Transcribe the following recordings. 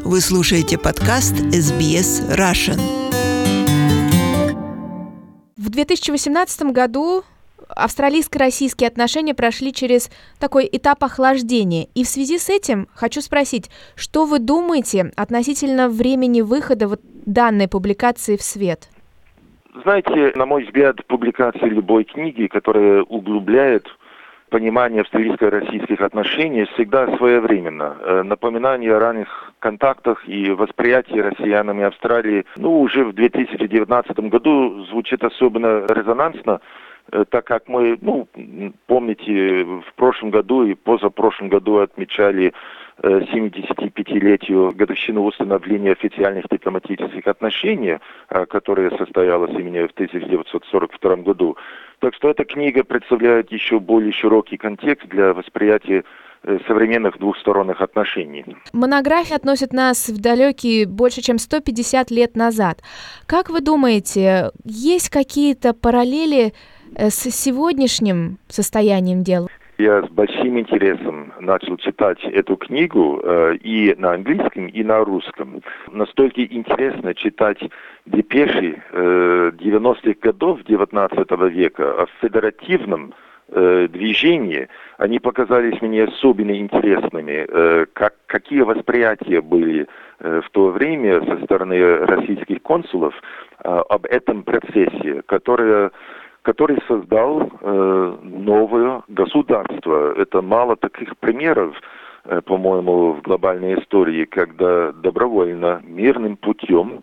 Вы слушаете подкаст SBS Russian. В 2018 году австралийско-российские отношения прошли через такой этап охлаждения. И в связи с этим хочу спросить, что вы думаете относительно времени выхода данной публикации в свет? Знаете, на мой взгляд, публикация любой книги, которая углубляет понимание австралийско-российских отношений, всегда своевременно. Напоминание о ранних контактах и восприятии россиянами Австралии, уже в 2019 году звучит особенно резонансно, так как мы, помните, в прошлом году и позапрошлом году отмечали 75-летию годовщину установления официальных дипломатических отношений, которая состоялась именно в 1942 году. Так что эта книга представляет еще более широкий контекст для восприятия современных двухсторонних отношений. Монография относит нас в далекие больше, чем 150 лет назад. Как вы думаете, есть какие-то параллели с сегодняшним состоянием дел? Я с большим интересом начал читать эту книгу и на английском, и на русском. Настолько интересно читать депеши 90-х годов XIX века о федеративном движении. Они показались мне особенно интересными. Какие восприятия были в то время со стороны российских консулов об этом процессе, который создал новое государство. Это мало таких примеров, по-моему, в глобальной истории, когда добровольно, мирным путем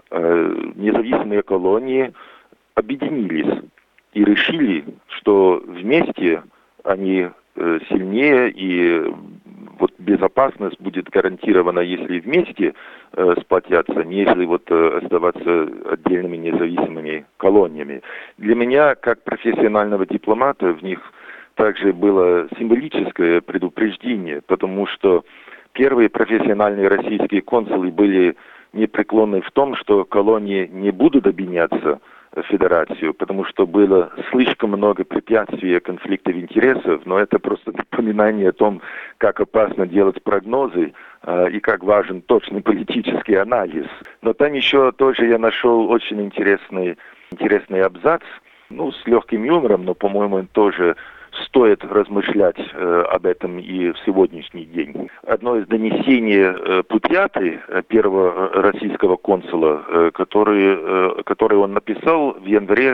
независимые колонии объединились и решили, что вместе они сильнее, и безопасность будет гарантирована, если вместе сплотятся, нежели оставаться отдельными независимыми колониями. Для меня, как профессионального дипломата, в них также было символическое предупреждение, потому что первые профессиональные российские консулы были непреклонны в том, что колонии не будут объединяться в федерацию, потому что было слишком много препятствий, конфликтов интересов, но это просто напоминание о том, как опасно делать прогнозы и как важен точный политический анализ. Но там еще тоже я нашел очень интересный абзац, с легким юмором, но, по-моему, тоже стоит размышлять об этом и в сегодняшний день. Одно из донесений Путьяты, первого российского консула, который он написал в январе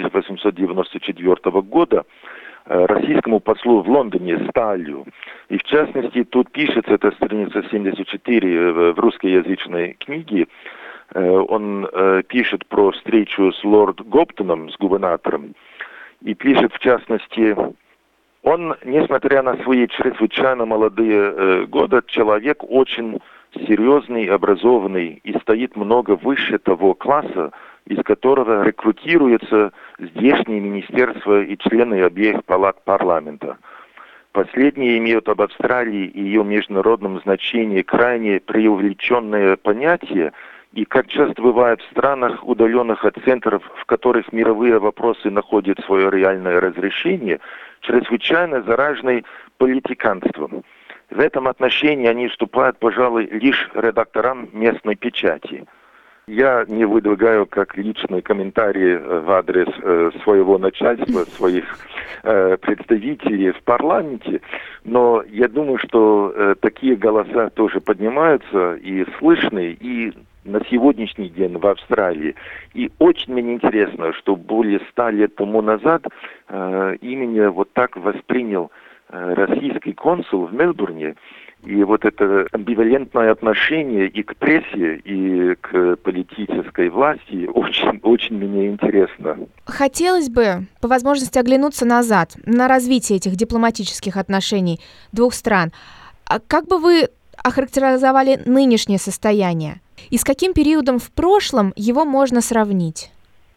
1894 года российскому послу в Лондоне Сталью. И в частности, тут пишется, это страница 74 в русскоязычной книге, он пишет про встречу с лорд Гоптоном, с губернатором, и пишет в частности: он, несмотря на свои чрезвычайно молодые годы, человек очень серьезный, образованный и стоит много выше того класса, из которого рекрутируются здешние министерства и члены обеих палат парламента. Последние имеют об Австралии и ее международном значении крайне преувеличенное понятие, и, как часто бывает в странах, удаленных от центров, в которых мировые вопросы находят свое реальное разрешение, чрезвычайно заражены политиканством. В этом отношении они уступают, пожалуй, лишь редакторам местной печати. Я не выдвигаю как личный комментарий в адрес своего начальства, своих представителей в парламенте, но я думаю, что такие голоса тоже поднимаются и слышны, и на сегодняшний день в Австралии. И очень мне интересно, что более 100 лет тому назад именно так воспринял российский консул в Мельбурне. И это амбивалентное отношение и к прессе, и к политической власти очень, очень мне интересно. Хотелось бы по возможности оглянуться назад на развитие этих дипломатических отношений двух стран. А как бы вы охарактеризовали нынешнее состояние? И с каким периодом в прошлом его можно сравнить?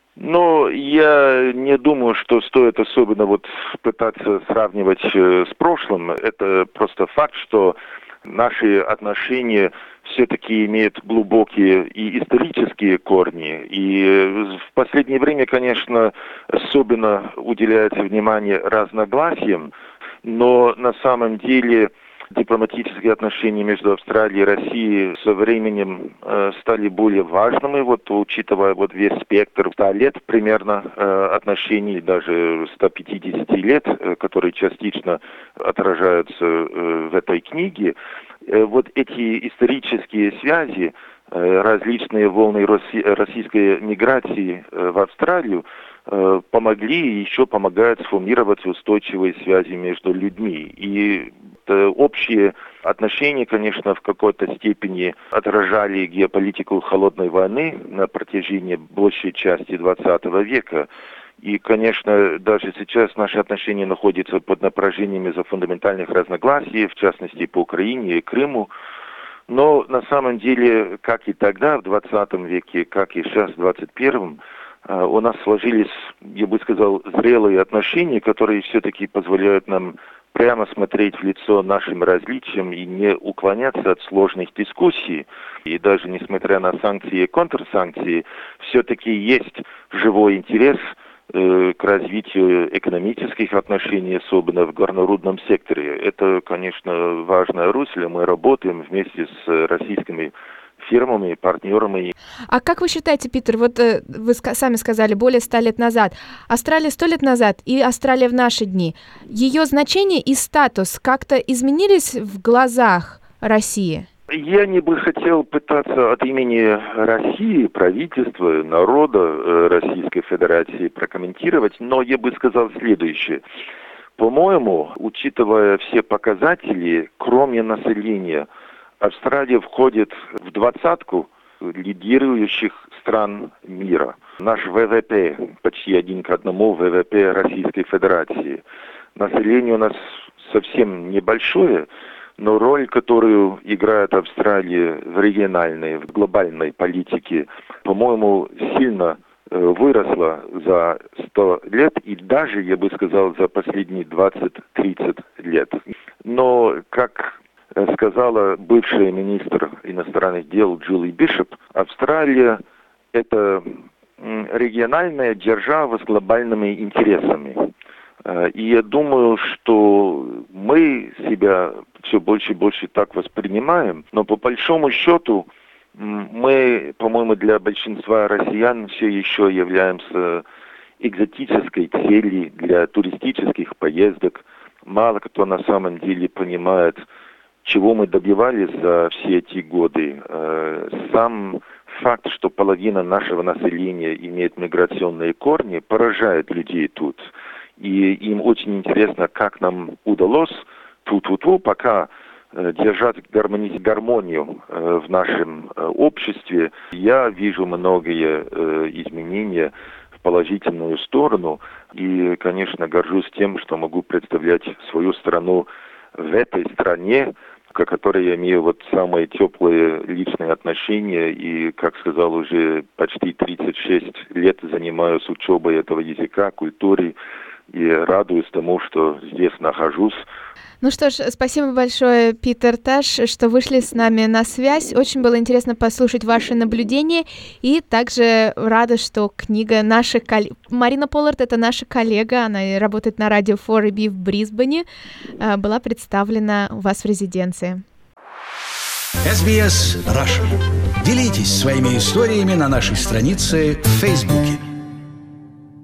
Я не думаю, что стоит особенно пытаться сравнивать с прошлым. Это просто факт, что наши отношения все-таки имеют глубокие и исторические корни. И в последнее время, конечно, особенно уделяется внимание разногласиям, но на самом деле Дипломатические отношения между Австралией и Россией со временем стали более важными, учитывая весь спектр 100 лет примерно отношений, даже 150 лет, которые частично отражаются в этой книге. Эти исторические связи, различные волны российской миграции в Австралию помогли и еще помогают сформировать устойчивые связи между людьми. И общие отношения, конечно, в какой-то степени отражали геополитику холодной войны на протяжении большей части XX века. И, конечно, даже сейчас наши отношения находятся под напряжением из-за фундаментальных разногласий, в частности, по Украине и Крыму. Но на самом деле, как и тогда, в 20 веке, как и сейчас, в 21-м, у нас сложились, я бы сказал, зрелые отношения, которые все-таки позволяют нам прямо смотреть в лицо нашим различиям и не уклоняться от сложных дискуссий. И даже несмотря на санкции и контрсанкции, все-таки есть живой интерес к развитию экономических отношений, особенно в горнорудном секторе. Это, конечно, важное русло. Мы работаем вместе с российскими фирмами, партнерами. А как вы считаете, Питер, вы сами сказали, более 100 лет назад, Австралия 100 лет назад и Австралия в наши дни, ее значение и статус как-то изменились в глазах России? Я не бы хотел пытаться от имени России, правительства, народа Российской Федерации прокомментировать, но я бы сказал следующее. По-моему, учитывая все показатели, кроме населения, Австралия входит в 20-ку лидирующих стран мира. Наш ВВП почти 1 к 1 ВВП Российской Федерации. Население у нас совсем небольшое, но роль, которую играет Австралия в региональной, в глобальной политике, по-моему, сильно выросла за 100 лет и даже, я бы сказал, за последние 20-30 лет. Но, как сказала бывший министр иностранных дел Джули Бишоп, Австралия – это региональная держава с глобальными интересами. И я думаю, что мы себя все больше и больше так воспринимаем, но по большому счету мы, по-моему, для большинства россиян все еще являемся экзотической целью для туристических поездок. Мало кто на самом деле понимает, чего мы добивались за все эти годы. Сам факт, что половина нашего населения имеет миграционные корни, поражает людей тут. И им очень интересно, как нам удалось пока держать гармонию в нашем обществе. Я вижу многие изменения в положительную сторону. И, конечно, горжусь тем, что могу представлять свою страну в этой стране, к которой я имею самые теплые личные отношения и, как сказал, уже почти 36 лет занимаюсь учебой этого языка, культуры и радуюсь тому, что здесь нахожусь. Ну что ж, спасибо большое, Питер Таш, что вышли с нами на связь. Очень было интересно послушать ваши наблюдения. И также рада, что книга наших коллег... Марина Поллард — это наша коллега, она работает на радио 4EB в Брисбене, была представлена у вас в резиденции. SBS Russian. Делитесь своими историями на нашей странице в Фейсбуке.